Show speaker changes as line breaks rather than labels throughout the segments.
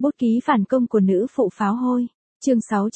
Bút ký phản công của nữ phụ pháo hôi. Chương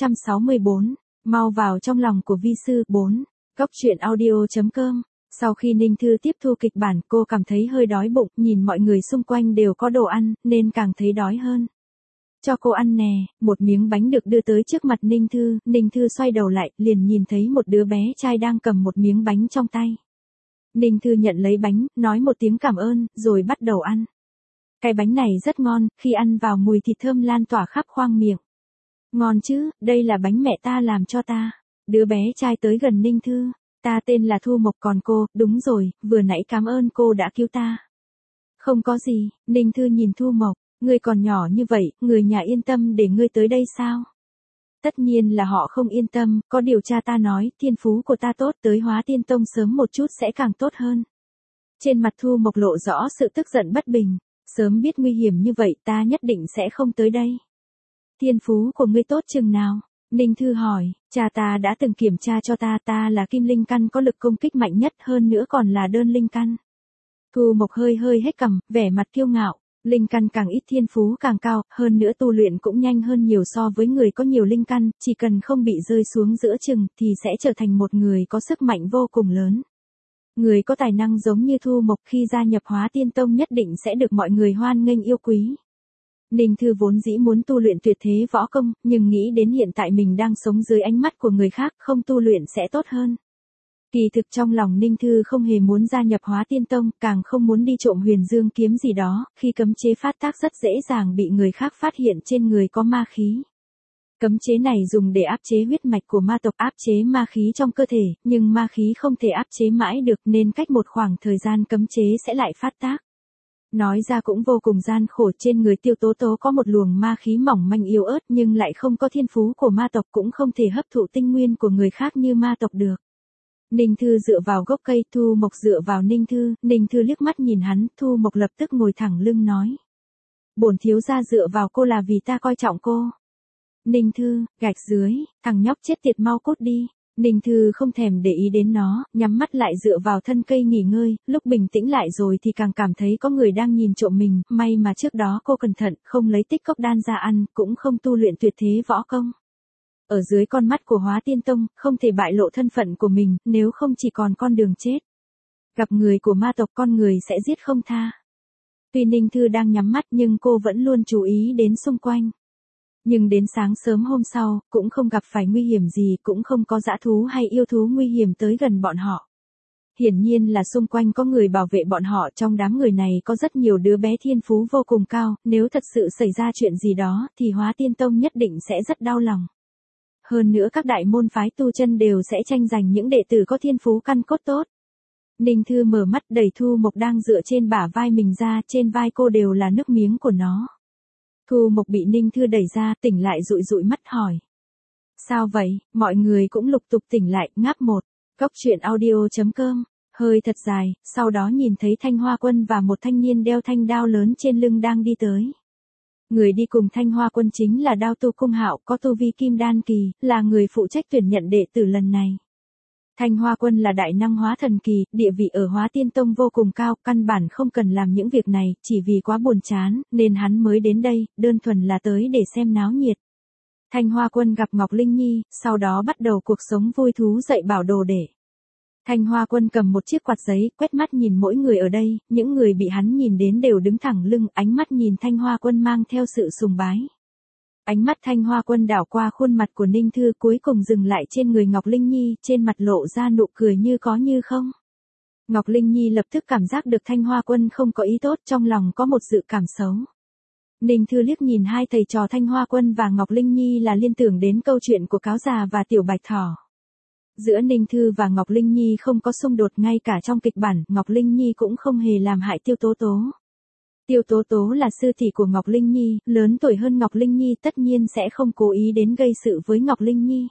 664. Mau vào trong lòng của vi sư 4. Góc truyện audio.com. Sau khi Ninh Thư tiếp thu kịch bản, cô cảm thấy hơi đói bụng, nhìn mọi người xung quanh đều có đồ ăn, nên càng thấy đói hơn. Cho cô ăn nè, một miếng bánh được đưa tới trước mặt Ninh Thư xoay đầu lại, liền nhìn thấy một đứa bé trai đang cầm một miếng bánh trong tay. Ninh Thư nhận lấy bánh, nói một tiếng cảm ơn, rồi bắt đầu ăn. Cái bánh này rất ngon, khi ăn vào mùi thịt thơm lan tỏa khắp khoang miệng. Ngon chứ, đây là bánh mẹ ta làm cho ta. Đứa bé trai tới gần Ninh Thư. Ta tên là Thu Mộc, còn cô, đúng rồi, vừa nãy cảm ơn cô đã cứu ta. Không có gì, Ninh Thư nhìn Thu Mộc, ngươi còn nhỏ như vậy, người nhà yên tâm để ngươi tới đây sao? Tất nhiên là họ không yên tâm, có điều cha ta nói, thiên phú của ta tốt, tới Hóa Tiên Tông sớm một chút sẽ càng tốt hơn. Trên mặt Thu Mộc lộ rõ sự tức giận bất bình, sớm biết nguy hiểm như vậy ta nhất định sẽ không tới đây. Thiên phú của ngươi tốt chừng nào? Ninh Thư hỏi, cha ta đã từng kiểm tra cho ta là kim linh căn có lực công kích mạnh nhất, hơn nữa còn là đơn linh căn. Thu Mộc hơi hét cằm, vẻ mặt kiêu ngạo, linh căn càng ít thiên phú càng cao, hơn nữa tu luyện cũng nhanh hơn nhiều so với người có nhiều linh căn, chỉ cần không bị rơi xuống giữa chừng thì sẽ trở thành một người có sức mạnh vô cùng lớn. Người có tài năng giống như Thu Mộc khi gia nhập Hóa Tiên Tông nhất định sẽ được mọi người hoan nghênh yêu quý. Ninh Thư vốn dĩ muốn tu luyện tuyệt thế võ công, nhưng nghĩ đến hiện tại mình đang sống dưới ánh mắt của người khác, không tu luyện sẽ tốt hơn. Kỳ thực trong lòng Ninh Thư không hề muốn gia nhập Hóa Tiên Tông, càng không muốn đi trộm Huyền Dương kiếm gì đó, khi cấm chế phát tác rất dễ dàng bị người khác phát hiện trên người có ma khí. Cấm chế này dùng để áp chế huyết mạch của ma tộc, áp chế ma khí trong cơ thể, nhưng ma khí không thể áp chế mãi được nên cách một khoảng thời gian cấm chế sẽ lại phát tác. Nói ra cũng vô cùng gian khổ, trên người Tiêu Tố Tố có một luồng ma khí mỏng manh yếu ớt nhưng lại không có thiên phú của ma tộc, cũng không thể hấp thụ tinh nguyên của người khác như ma tộc được. Ninh Thư dựa vào gốc cây, Thu Mộc dựa vào Ninh Thư liếc mắt nhìn hắn, Thu Mộc lập tức ngồi thẳng lưng nói. Bổn thiếu gia dựa vào cô là vì ta coi trọng cô. Ninh Thư, gạch dưới, thằng nhóc chết tiệt mau cút đi. Ninh Thư không thèm để ý đến nó, nhắm mắt lại dựa vào thân cây nghỉ ngơi, lúc bình tĩnh lại rồi thì càng cảm thấy có người đang nhìn trộm mình, may mà trước đó cô cẩn thận, không lấy tích cốc đan ra ăn, cũng không tu luyện tuyệt thế võ công. Ở dưới con mắt của Hóa Tiên Tông, không thể bại lộ thân phận của mình, nếu không chỉ còn con đường chết. Gặp người của ma tộc con người sẽ giết không tha. Tuy Ninh Thư đang nhắm mắt nhưng cô vẫn luôn chú ý đến xung quanh. Nhưng đến sáng sớm hôm sau, cũng không gặp phải nguy hiểm gì, cũng không có dã thú hay yêu thú nguy hiểm tới gần bọn họ. Hiển nhiên là xung quanh có người bảo vệ bọn họ, trong đám người này có rất nhiều đứa bé thiên phú vô cùng cao, nếu thật sự xảy ra chuyện gì đó thì Hóa Tiên Tông nhất định sẽ rất đau lòng. Hơn nữa các đại môn phái tu chân đều sẽ tranh giành những đệ tử có thiên phú căn cốt tốt. Ninh Thư mở mắt đẩy Thu Mộc đang dựa trên bả vai mình ra, trên vai cô đều là nước miếng của nó. Thu Mộc bị Ninh Thư đẩy ra, tỉnh lại dụi mắt hỏi. Sao vậy, mọi người cũng lục tục tỉnh lại, ngáp một. Góc truyện audio.com, hơi thật dài, sau đó nhìn thấy Thanh Hoa Quân và một thanh niên đeo thanh đao lớn trên lưng đang đi tới. Người đi cùng Thanh Hoa Quân chính là Đao Tu Cung Hạo, có tu vi kim đan kỳ, là người phụ trách tuyển nhận đệ tử lần này. Thanh Hoa Quân là đại năng hóa thần kỳ, địa vị ở Hóa Tiên Tông vô cùng cao, căn bản không cần làm những việc này, chỉ vì quá buồn chán, nên hắn mới đến đây, đơn thuần là tới để xem náo nhiệt. Thanh Hoa Quân gặp Ngọc Linh Nhi, sau đó bắt đầu cuộc sống vui thú dạy bảo đồ đệ. Thanh Hoa Quân cầm một chiếc quạt giấy, quét mắt nhìn mỗi người ở đây, những người bị hắn nhìn đến đều đứng thẳng lưng, ánh mắt nhìn Thanh Hoa Quân mang theo sự sùng bái. Ánh mắt Thanh Hoa Quân đảo qua khuôn mặt của Ninh Thư, cuối cùng dừng lại trên người Ngọc Linh Nhi, trên mặt lộ ra nụ cười như có như không. Ngọc Linh Nhi lập tức cảm giác được Thanh Hoa Quân không có ý tốt, trong lòng có một dự cảm xấu. Ninh Thư liếc nhìn hai thầy trò Thanh Hoa Quân và Ngọc Linh Nhi là liên tưởng đến câu chuyện của Cáo Già và Tiểu Bạch Thỏ. Giữa Ninh Thư và Ngọc Linh Nhi không có xung đột, ngay cả trong kịch bản, Ngọc Linh Nhi cũng không hề làm hại Tiêu Tố Tố. Tiêu Tố Tố là sư tỷ của Ngọc Linh Nhi, lớn tuổi hơn Ngọc Linh Nhi tất nhiên sẽ không cố ý đến gây sự với Ngọc Linh Nhi.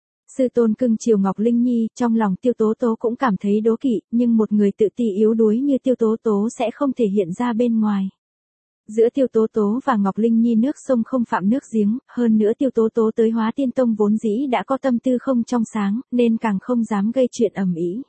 Sư tôn cưng chiều Ngọc Linh Nhi, trong lòng Tiêu Tố Tố cũng cảm thấy đố kỵ, nhưng một người tự ti yếu đuối như Tiêu Tố Tố sẽ không thể hiện ra bên ngoài. Giữa Tiêu Tố Tố và Ngọc Linh Nhi nước sông không phạm nước giếng, hơn nữa Tiêu Tố Tố tới Hóa Tiên Tông vốn dĩ đã có tâm tư không trong sáng, nên càng không dám gây chuyện ầm ĩ.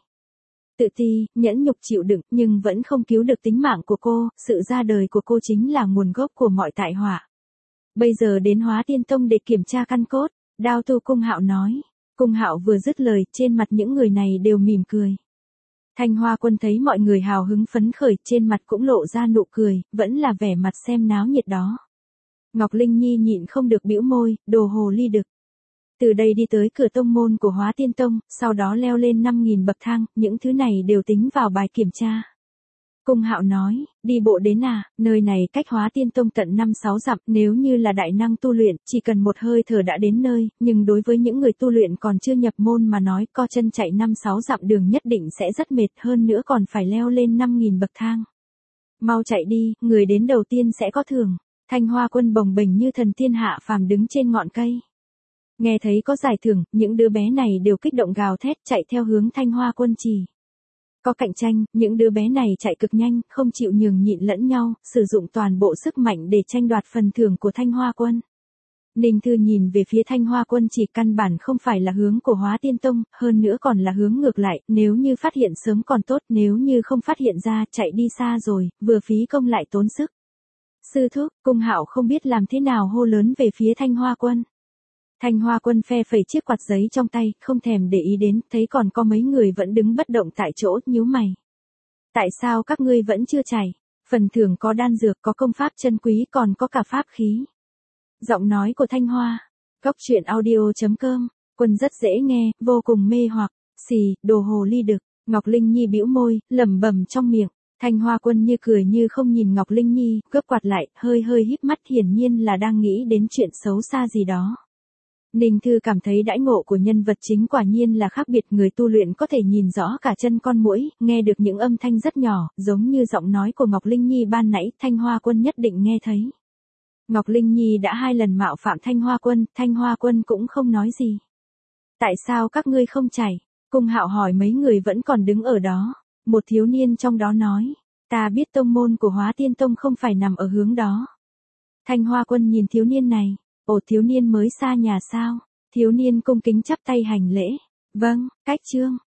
Tự ti, nhẫn nhục chịu đựng, nhưng vẫn không cứu được tính mạng của cô, sự ra đời của cô chính là nguồn gốc của mọi tai họa. Bây giờ đến Hóa Tiên Tông để kiểm tra căn cốt, Đao Tu Cung Hạo nói. Cung Hạo vừa dứt lời, trên mặt những người này đều mỉm cười. Thanh Hoa Quân thấy mọi người hào hứng phấn khởi, trên mặt cũng lộ ra nụ cười, vẫn là vẻ mặt xem náo nhiệt đó. Ngọc Linh Nhi nhịn không được bĩu môi, đồ hồ ly đực. Từ đây đi tới cửa tông môn của Hóa Tiên Tông, sau đó leo lên 5.000 bậc thang, những thứ này đều tính vào bài kiểm tra. Cung Hạo nói, đi bộ đến à, nơi này cách Hóa Tiên Tông tận 5-6 dặm, nếu như là đại năng tu luyện, chỉ cần một hơi thở đã đến nơi, nhưng đối với những người tu luyện còn chưa nhập môn mà nói, co chân chạy 5-6 dặm đường nhất định sẽ rất mệt, hơn nữa còn phải leo lên 5.000 bậc thang. Mau chạy đi, người đến đầu tiên sẽ có thưởng. Thanh Hoa Quân bồng bềnh như thần tiên hạ phàm đứng trên ngọn cây. Nghe thấy có giải thưởng, những đứa bé này đều kích động gào thét chạy theo hướng Thanh Hoa Quân chỉ. Có cạnh tranh, những đứa bé này chạy cực nhanh, không chịu nhường nhịn lẫn nhau, sử dụng toàn bộ sức mạnh để tranh đoạt phần thưởng của Thanh Hoa Quân. Ninh Thư nhìn về phía Thanh Hoa Quân chỉ, căn bản không phải là hướng của Hóa Tiên Tông, hơn nữa còn là hướng ngược lại, nếu như phát hiện sớm còn tốt, nếu như không phát hiện ra, chạy đi xa rồi, vừa phí công lại tốn sức. Sư thúc, Cung Hạo không biết làm thế nào hô lớn về phía Thanh Hoa Quân. Thanh Hoa Quân phe phẩy chiếc quạt giấy trong tay, không thèm để ý đến, thấy còn có mấy người vẫn đứng bất động tại chỗ, nhíu mày. Tại sao các ngươi vẫn chưa chạy? Phần thưởng có đan dược, có công pháp chân quý, còn có cả pháp khí. Giọng nói của Thanh Hoa. Góc truyện audio.com. Quân rất dễ nghe, vô cùng mê hoặc. Xì, đồ hồ ly đực. Ngọc Linh Nhi bĩu môi, lẩm bẩm trong miệng. Thanh Hoa Quân như cười như không nhìn Ngọc Linh Nhi, cướp quạt lại, hơi híp mắt, hiển nhiên là đang nghĩ đến chuyện xấu xa gì đó. Ninh Thư cảm thấy đãi ngộ của nhân vật chính quả nhiên là khác biệt, người tu luyện có thể nhìn rõ cả chân con muỗi, nghe được những âm thanh rất nhỏ, giống như giọng nói của Ngọc Linh Nhi ban nãy, Thanh Hoa Quân nhất định nghe thấy. Ngọc Linh Nhi đã 2 lần mạo phạm Thanh Hoa Quân cũng không nói gì. Tại sao các ngươi không chạy? Cung Hạo hỏi mấy người vẫn còn đứng ở đó. Một thiếu niên trong đó nói, ta biết tông môn của Hóa Tiên Tông không phải nằm ở hướng đó. Thanh Hoa Quân nhìn thiếu niên này, ồ, thiếu niên mới xa nhà sao? Thiếu niên cung kính chắp tay hành lễ. Vâng, cách chương.